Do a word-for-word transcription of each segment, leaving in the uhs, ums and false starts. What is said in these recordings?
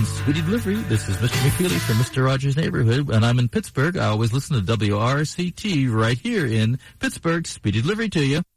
Speedy Delivery. This is Mister McFeely from Mister Rogers' Neighborhood, and I'm in Pittsburgh. I always listen to W R C T right here in Pittsburgh. Speedy Delivery to you.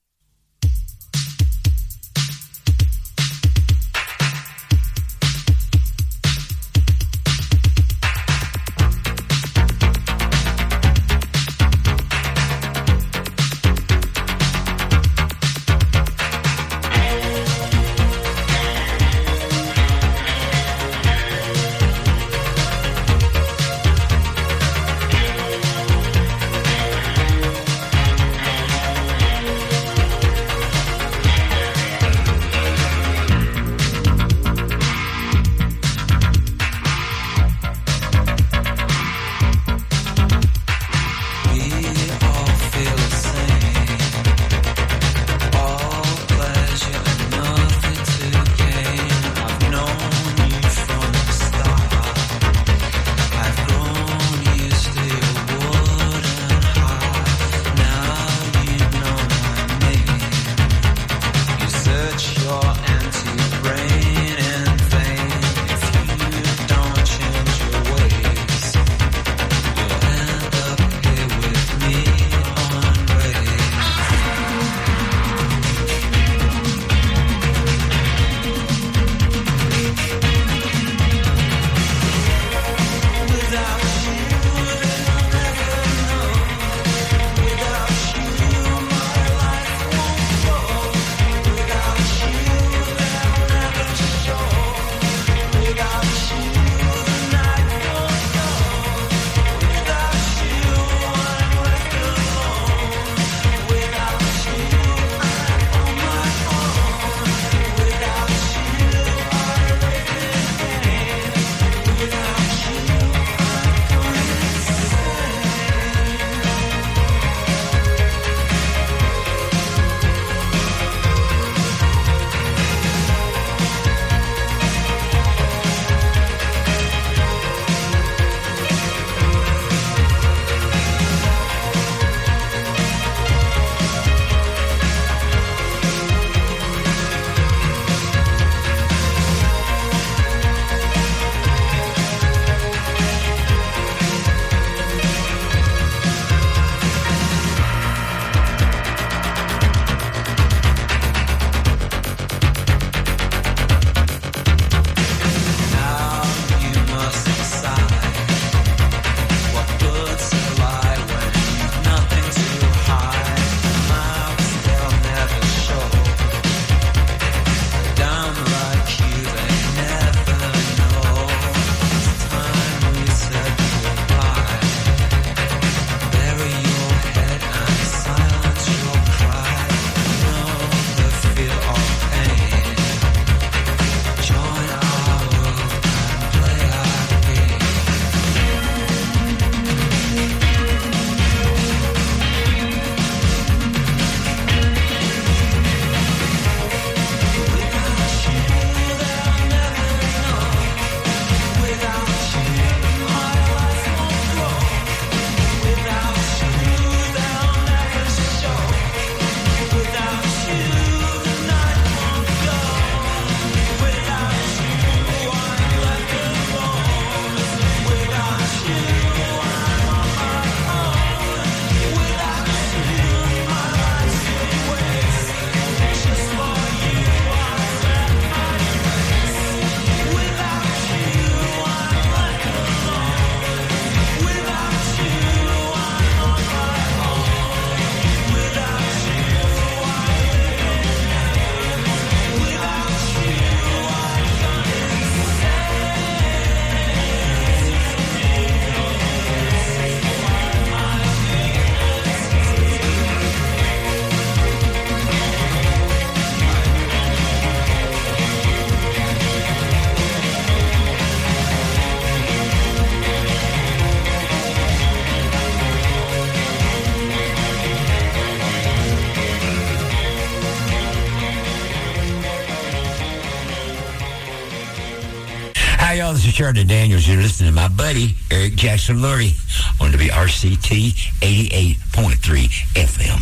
Hi, y'all. This is Sheridan Daniels. You're listening to my buddy, Eric Jackson Lurie, on W R C T eighty-eight point three F M.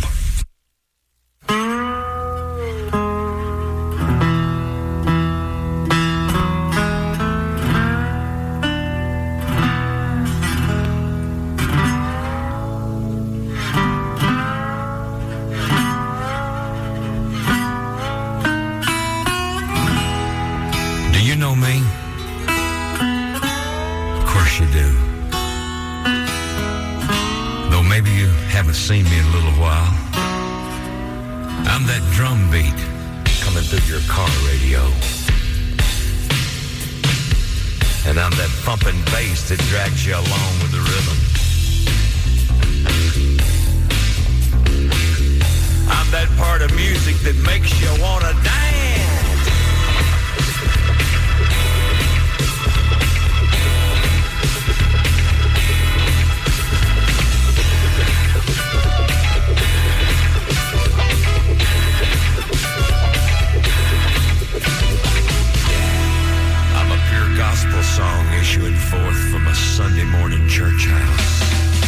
haven't seen me in a little while. I'm that drum beat coming through your car radio. And I'm that thumping bass that drags you along with the rhythm. I'm that part of music that makes you want to dance. I'm a pure gospel song issuing forth from a Sunday morning church house.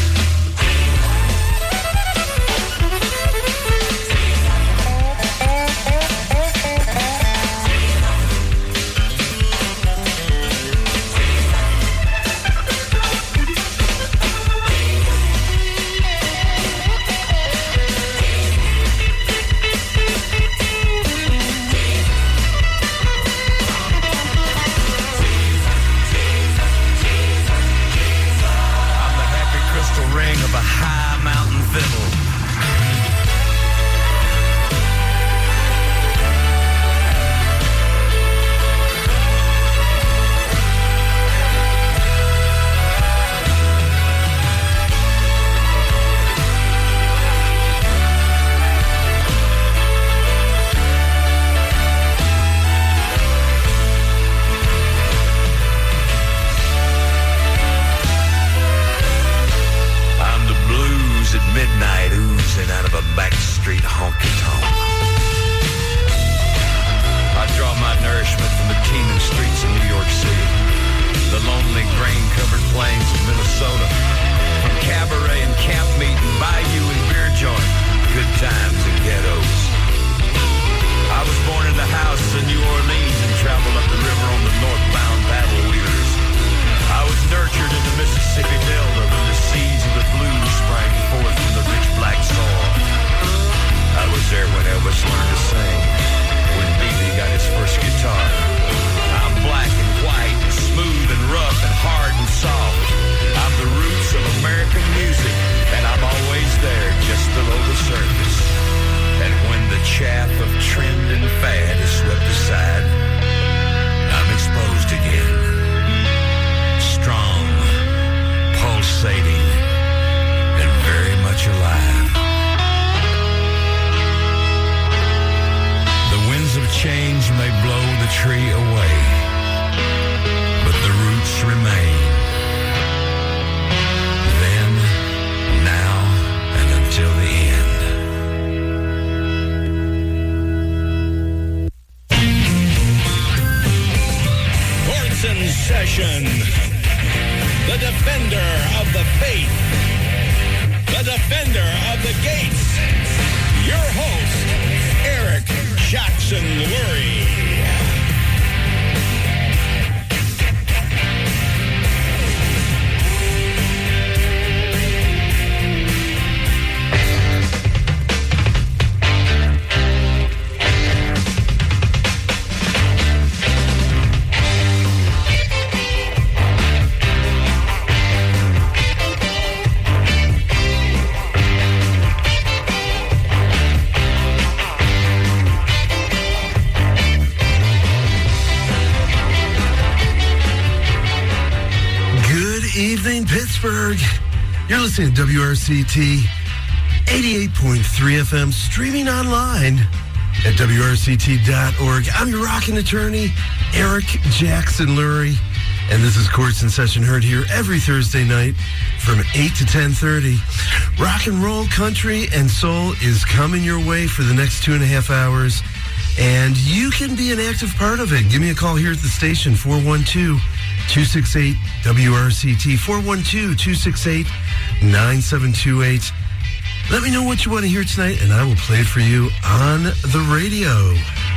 You're listening to W R C T eighty-eight point three F M, streaming online at W R C T dot org. I'm your rockin' attorney, Eric Jackson Lurie, and this is Courts in Session, heard here every Thursday night from eight to ten thirty. Rock and roll, country, and soul is coming your way for the next two and a half hours, and you can be an active part of it. Give me a call here at the station, four one two, two six eight, W R C T, four one two, two six eight, nine seven two eight. Let me know what you want to hear tonight, and I will play it for you on the radio.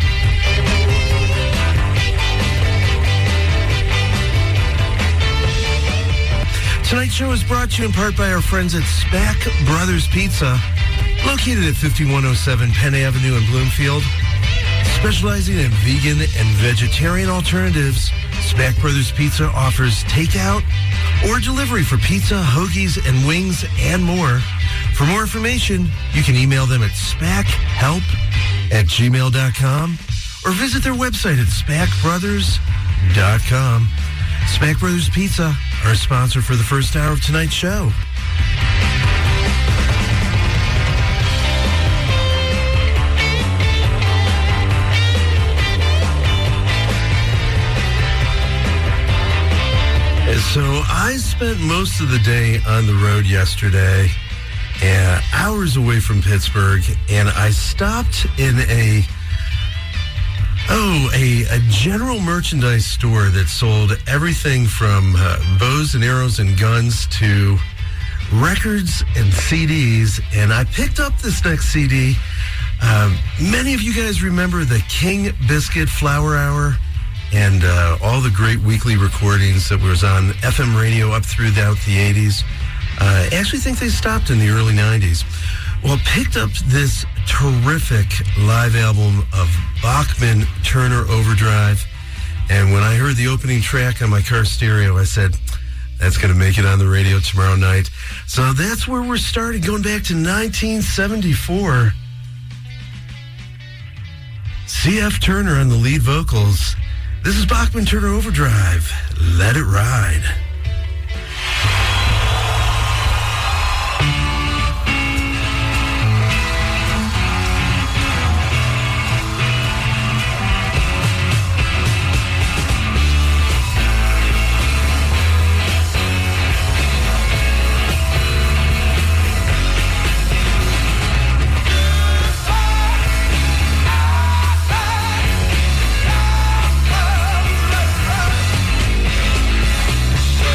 Tonight's show is brought to you in part by our friends at Spack Brothers Pizza, located at fifty-one oh seven Penn Avenue in Bloomfield. Specializing in vegan and vegetarian alternatives, Spack Brothers Pizza offers takeout or delivery for pizza, hoagies, and wings, and more. For more information, you can email them at spackhelp at gmail dot com or visit their website at spack brothers dot com. Spack Brothers Pizza, our sponsor for the first hour of tonight's show. So I spent most of the day on the road yesterday, and hours away from Pittsburgh, and I stopped in a oh a, a general merchandise store that sold everything from uh, bows and arrows and guns to records and C Ds. And I picked up this next C D. Um, many of you guys remember the King Biscuit Flower Hour and uh, all the great weekly recordings that was on F M radio up throughout the eighties. Uh, I actually think they stopped in the early nineties. Well, picked up this terrific live album of Bachman Turner Overdrive. And when I heard the opening track on my car stereo, I said, that's going to make it on the radio tomorrow night. So that's where we're starting, going back to nineteen seventy-four. C F Turner on the lead vocals. This is Bachman Turner Overdrive. Let it ride. Hey!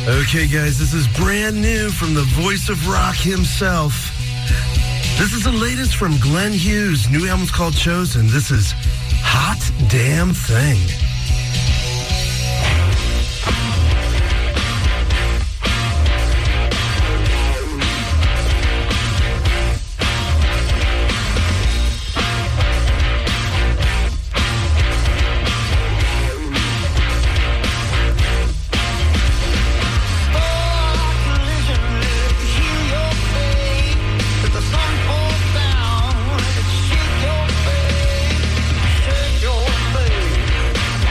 Okay, guys, this is brand new from the voice of rock himself. This is the latest from Glenn Hughes. New album's called Chosen. This is Hot Damn Thing. Shake your face, shake your face.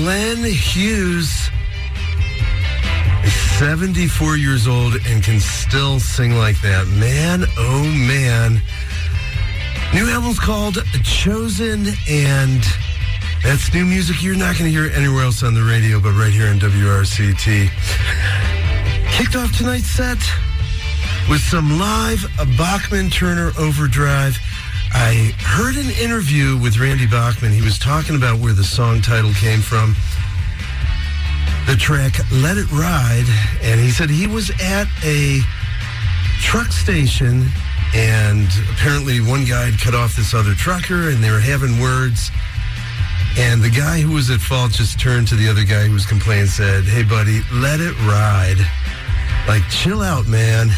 Glenn Hughes is seventy-four years old and can still sing like that. Man, oh man. New album's called Chosen, and that's new music you're not going to hear anywhere else on the radio, but right here on W R C T. Kicked off tonight's set with some live Bachman-Turner Overdrive. I heard an interview with Randy Bachman. He was talking about where the song title came from. The track Let It Ride, and he said he was at a truck station, and apparently one guy had cut off this other trucker, and they were having words. And the guy who was at fault just turned to the other guy who was complaining and said, "Hey, buddy, let it ride. Like, chill out, man."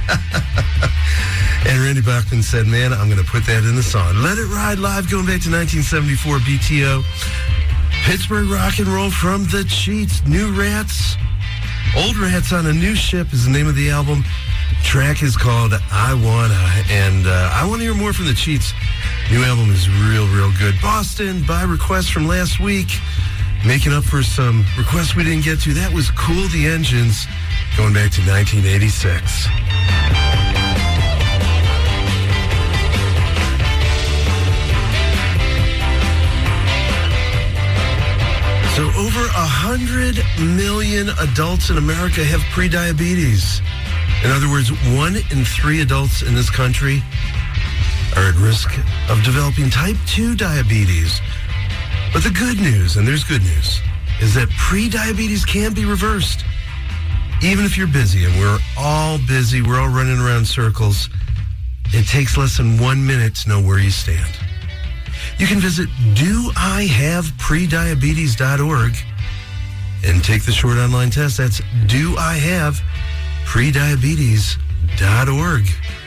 And Randy Bachman said, "Man, I'm going to put that in the song. Let It Ride live, going back to nineteen seventy-four, B T O. Pittsburgh rock and roll from the Cheats. New Rats. Old Rats on a New Ship is the name of the album. Track is called I Wanna. And uh, I want to hear more from the Cheats. New album is real, real good. Boston, by request from last week, making up for some requests we didn't get to. That was Cool the Engines, going back to nineteen eighty-six. So over a hundred million adults in America have prediabetes. In other words, one in three adults in this country are at risk of developing type two diabetes. But the good news, and there's good news, is that prediabetes can be reversed. Even if you're busy, and we're all busy, we're all running around circles, it takes less than one minute to know where you stand. You can visit do I have prediabetes dot org and take the short online test. That's do I have prediabetes dot org.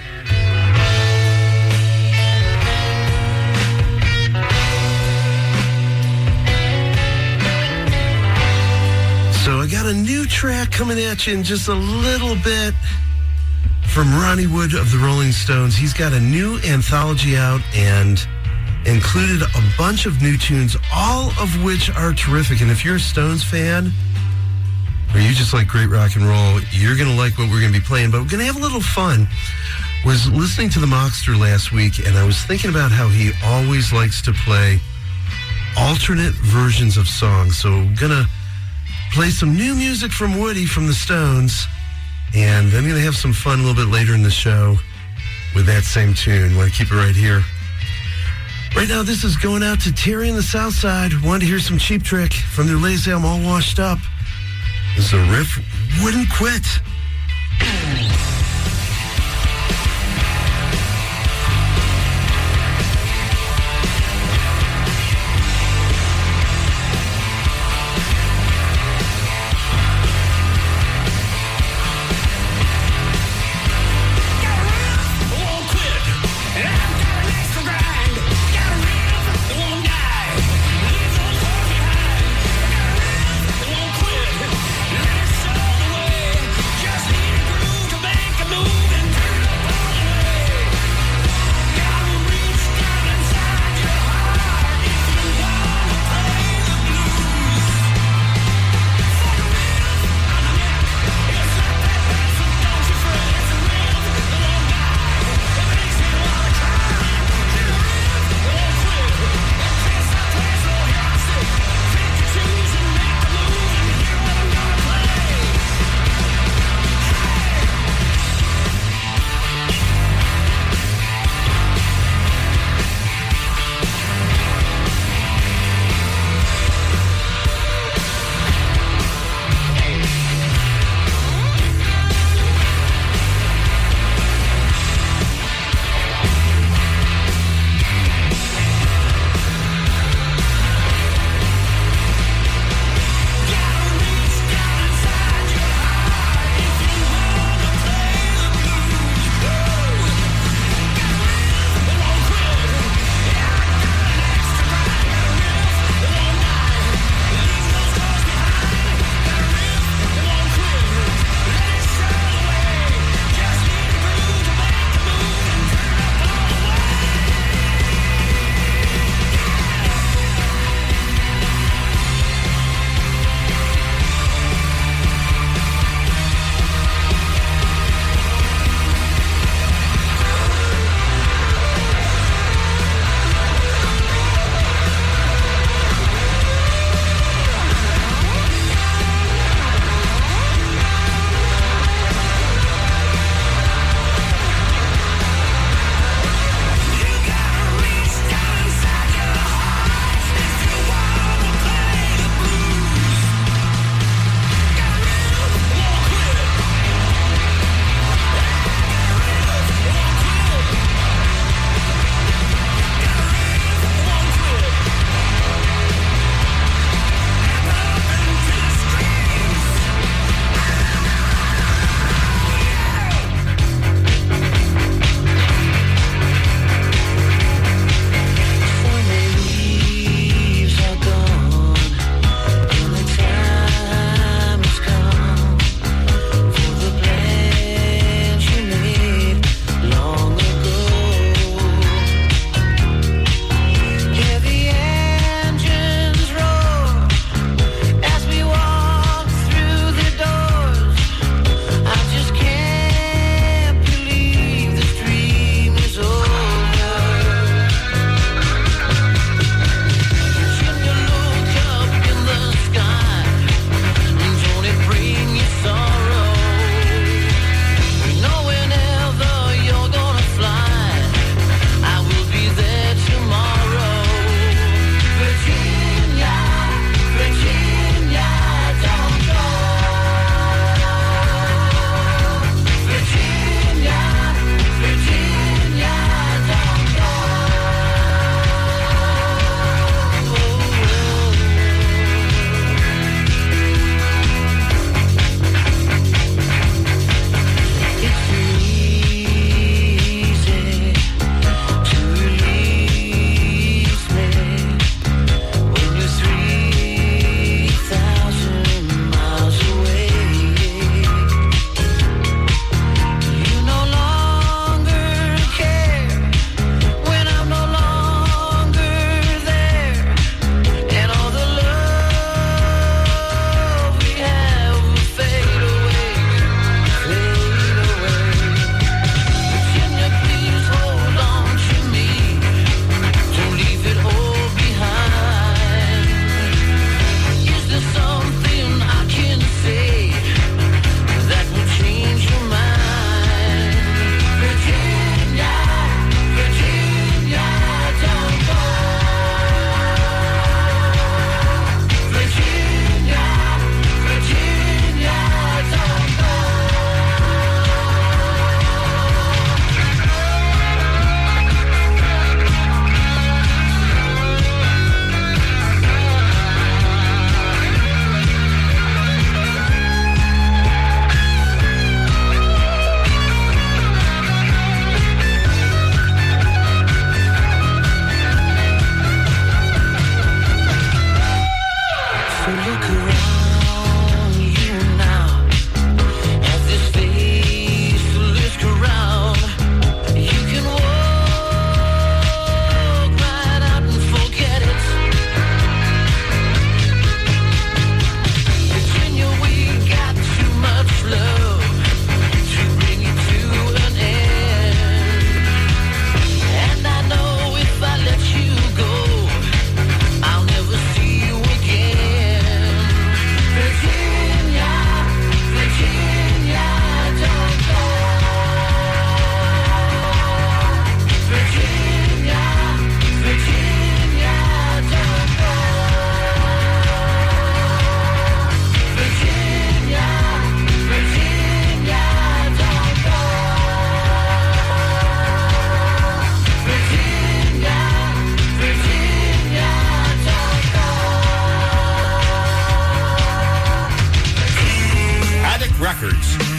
So I got a new track coming at you in just a little bit from Ronnie Wood of the Rolling Stones. He's got a new anthology out and included a bunch of new tunes, all of which are terrific. And if you're a Stones fan, or you just like great rock and roll, you're going to like what we're going to be playing. But we're going to have a little fun. I was listening to the Mockster last week, and I was thinking about how he always likes to play alternate versions of songs. So we're going to play some new music from Woody from the Stones, and then I'm going to have some fun a little bit later in the show with that same tune. Want to keep it right here. Right now, this is going out to Terry in the South Side. Wanted to hear some Cheap Trick from their latest album, All Washed Up. This is a riff, Wouldn't Quit. Yeah.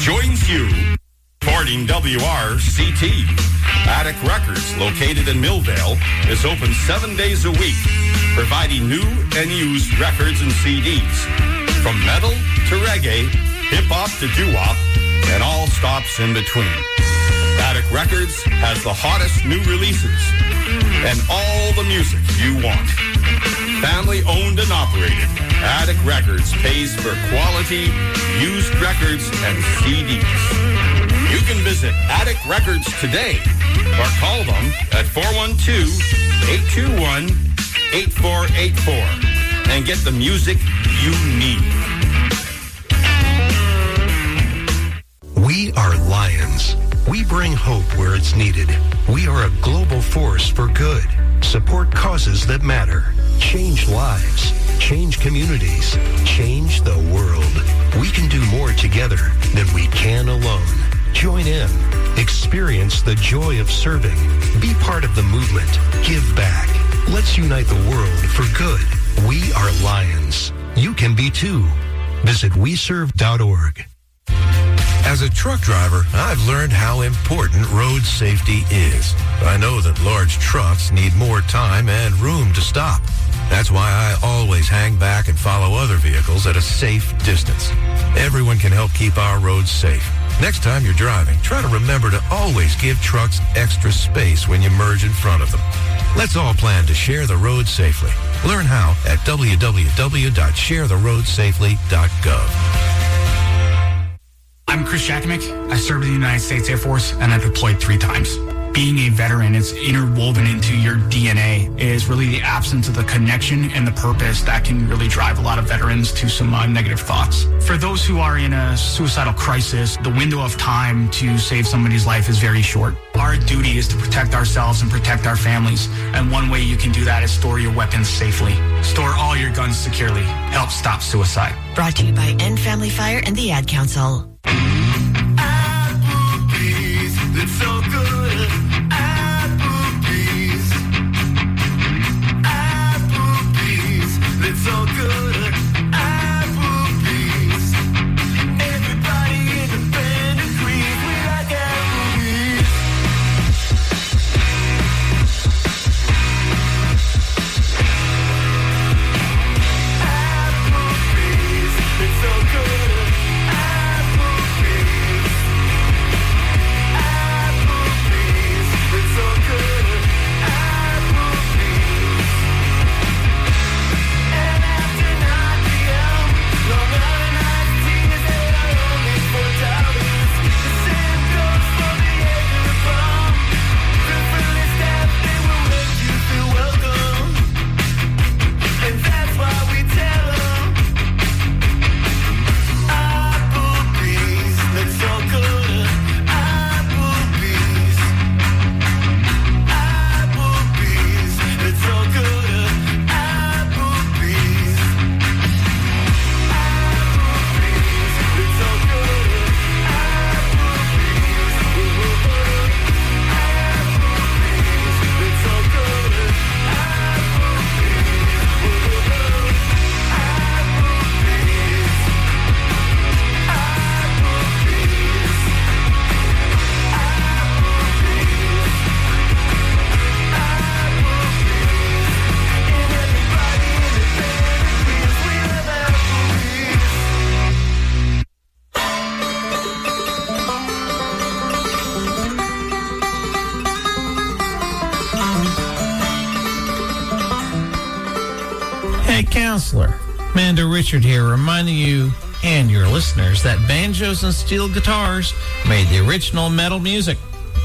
joins you, supporting W R C T. Attic Records, located in Millvale, is open seven days a week, providing new and used records and C Ds. From metal to reggae, hip-hop to doo-wop, and all stops in between. Attic Records has the hottest new releases and all the music you want. Family owned and operated, Attic Records pays for quality used records and C Ds. You can visit Attic Records today or call them at four one two, eight two one, eight four eight four and get the music you need. We are Lions. We bring hope where it's needed. We are a global force for good. Support causes that matter. Change lives. Change communities. Change the world. We can do more together than we can alone. Join in. Experience the joy of serving. Be part of the movement. Give back. Let's unite the world for good. We are Lions. You can be too. Visit we serve dot org. As a truck driver, I've learned how important road safety is. I know that large trucks need more time and room to stop. That's why I always hang back and follow other vehicles at a safe distance. Everyone can help keep our roads safe. Next time you're driving, try to remember to always give trucks extra space when you merge in front of them. Let's all plan to share the road safely. Learn how at w w w dot share the road safely dot gov. I'm Chris Jakimick. I served in the United States Air Force and I deployed three times. Being a veteran is interwoven into your D N A. It is really the absence of the connection and the purpose that can really drive a lot of veterans to some uh, negative thoughts. For those who are in a suicidal crisis, the window of time to save somebody's life is very short. Our duty is to protect ourselves and protect our families. And one way you can do that is store your weapons safely. Store all your guns securely. Help stop suicide. Brought to you by End Family Fire and the Ad Council. Applebee's, it's so good. Applebee's. Applebee's, it's so good. Applebee's. Everybody in the band agrees we like Applebee's. Applebee's, it's so good. Counselor, Mando Richard here, reminding you and your listeners that banjos and steel guitars made the original metal music.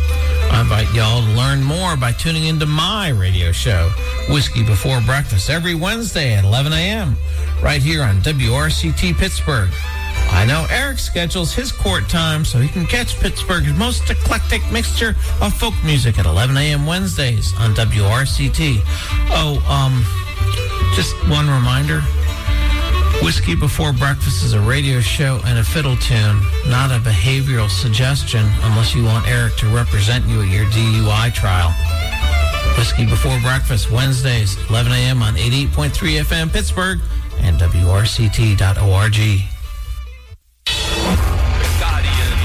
I invite y'all to learn more by tuning into my radio show, Whiskey Before Breakfast, every Wednesday at eleven a.m. right here on W R C T Pittsburgh. I know Eric schedules his court time so he can catch Pittsburgh's most eclectic mixture of folk music at eleven a.m. Wednesdays on W R C T. Oh, um... just one reminder, Whiskey Before Breakfast is a radio show and a fiddle tune, not a behavioral suggestion unless you want Eric to represent you at your D U I trial. Whiskey Before Breakfast, Wednesdays, eleven a.m. on eighty-eight point three F M Pittsburgh and W R C T dot org. Guardians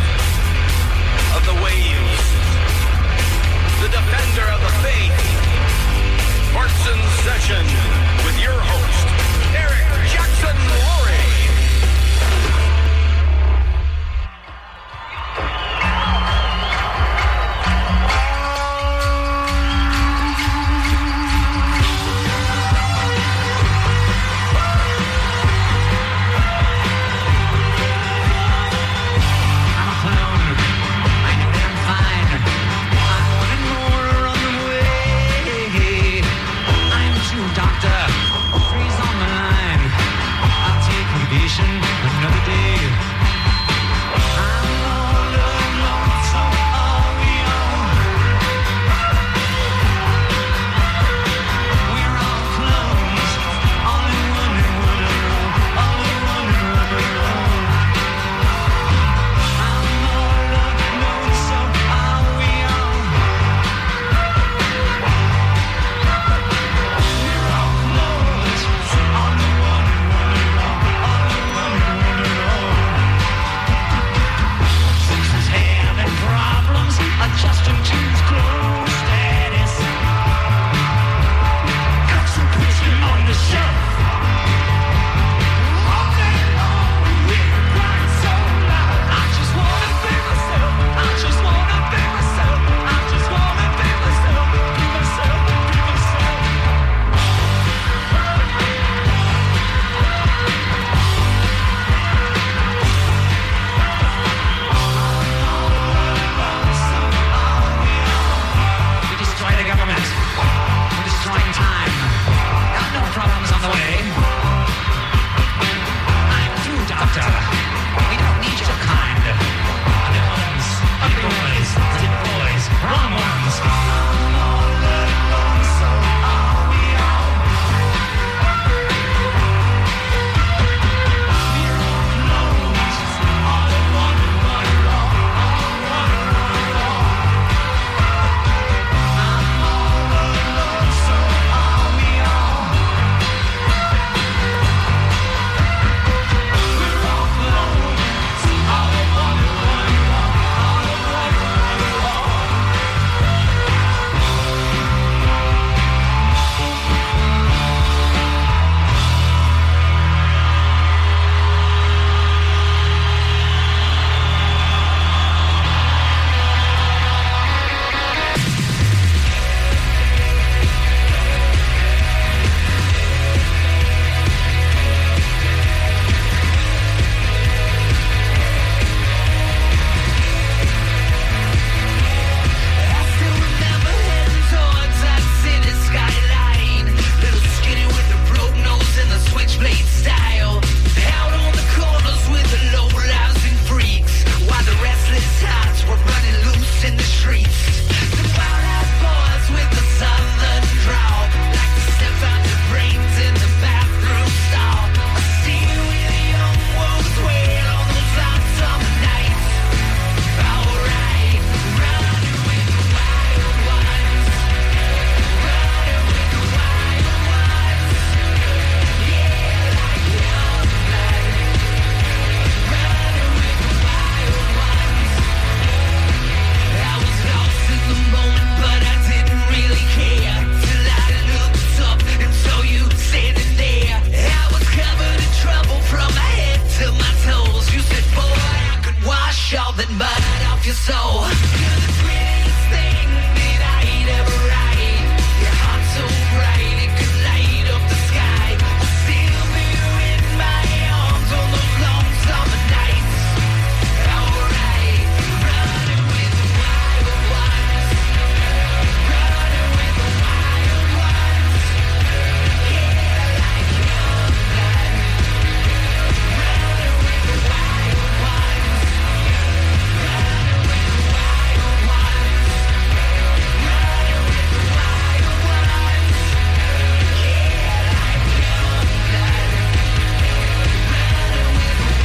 doctor. We don't need your kind. Other ones, ugly boys, dead boys, wrong ones. I'm all alone, so are we all. We're all alone, all in one, one alone, all one alone. I'm all alone, so are we all. We're all alone, all in one, one alone, all in one alone. I still remember heading towards that city skyline. Little skinny with the broke nose and the switchblade style. Out on the corners with the low-rising freaks, while the restless hearts were running loose in the streets. The wild-eyed boys with the southern drawl, like to step out their brains in the bathroom stall. I see you with the young wolves wail on those hot summer nights. Alright, running with the wild ones. Running with the wild ones. Yeah, like young blood. Running with the wild ones. I was lost in the moment, but I didn't really care. Till I looked up and saw you standing there. I was covered in trouble from my head to my toes. You said, boy, I could wash all that mud off your soul. You're the prettiest thing that I'd ever ride. Your heart so bright it could light up the sky. I still feel you in my arms on those long summer nights. Alright, running with the wild ones. Running with the wild ones. Yeah, like young blood. Running with the wild ones. Running with the wild ones. Running with the wild ones. Yeah, like young blood. Running with the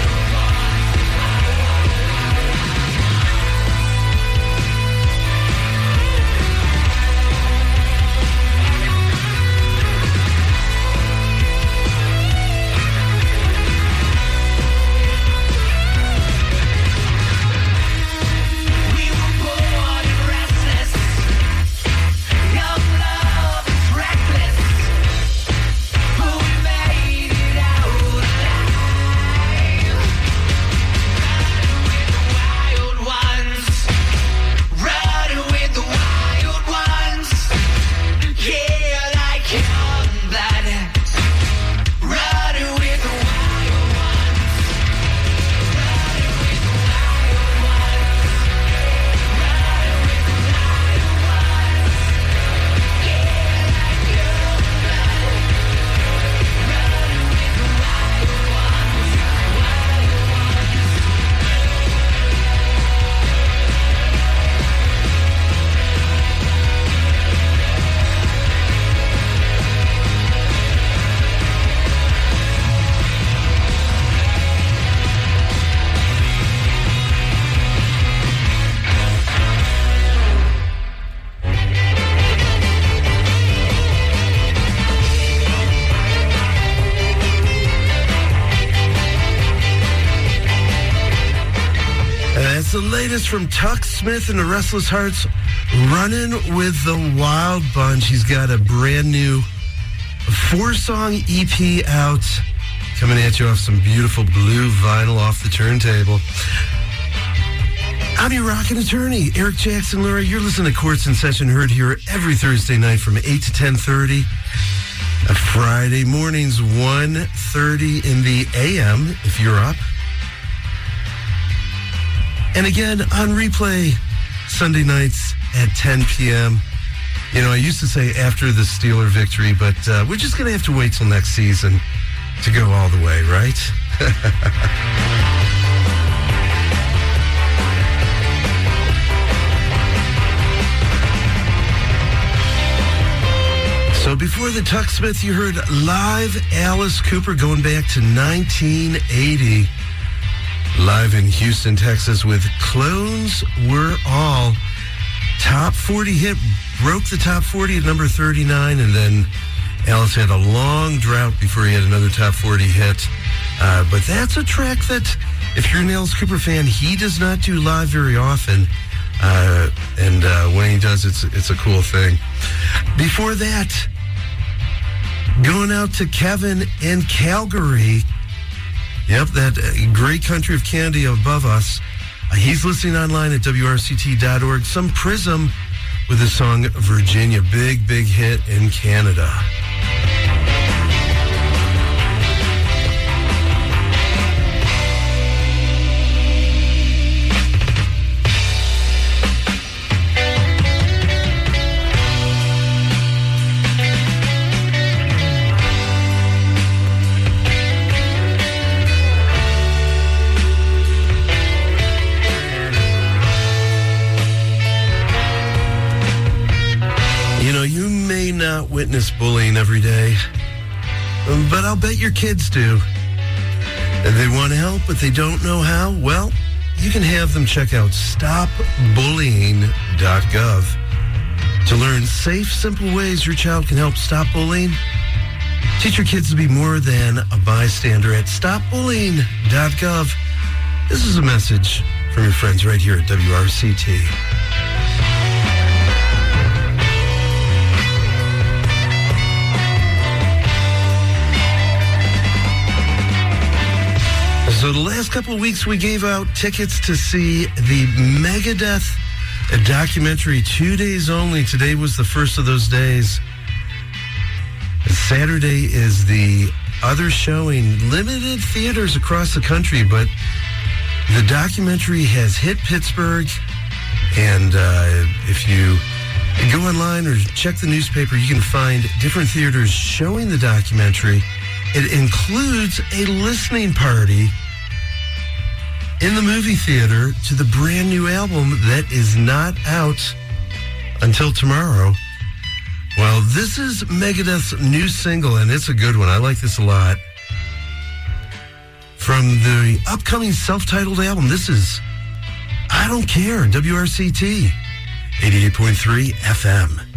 We were born and restless. Young love is reckless, but we made it out alive. Running with the wild ones. Running with the wild ones. Yeah, like young blood. Running with the wild ones. Running with the wild ones. Running with the wild ones. Yeah, like young blood. Running with the wild ones. Wild ones. That's the latest from Tuck Smith and the Restless Hearts, Running with the Wild Bunch. He's got a brand new four-song E P out, coming at you off some beautiful blue vinyl off the turntable. I'm your rockin' attorney, Eric Jackson Lurie. You're listening to Courts in Session, heard here every Thursday night from eight to ten thirty. Friday mornings, one thirty in the A M, if you're up. And again, on replay, Sunday nights at ten p.m. You know, I used to say after the Steeler victory, but uh, we're just going to have to wait till next season to go all the way, right? So before the Tucksmith, you heard live Alice Cooper going back to nineteen eighty. Live in Houston, Texas with Clones Were All. Top forty hit, broke the top forty at number thirty-nine, and then Alice had a long drought before he had another top forty hit. Uh, but that's a track that, if you're an Alice Cooper fan, he does not do live very often. Uh, and uh, when he does, it's it's a cool thing. Before that, going out to Kevin in Calgary. Yep, that uh, great country of Canada above us. Uh, he's listening online at W R C T dot org. Some Prism with the song Virginia. Big, big hit in Canada. Not witness bullying every day, but I'll bet your kids do. And they want to help, but they don't know how. Well, you can have them check out stop bullying dot gov to learn safe, simple ways your child can help stop bullying. Teach your kids to be more than a bystander at stop bullying dot gov. This is a message from your friends right here at W R C T. So the last couple of weeks, we gave out tickets to see the Megadeth documentary, two days only. Today was the first of those days. Saturday is the other showing. Limited theaters across the country, but the documentary has hit Pittsburgh. And uh, if you go online or check the newspaper, you can find different theaters showing the documentary. It includes a listening party in the movie theater to the brand new album that is not out until tomorrow. Well, this is Megadeth's new single, and it's a good one. I like this a lot. From the upcoming self-titled album, this is I Don't Care, W R C T, eighty-eight point three F M.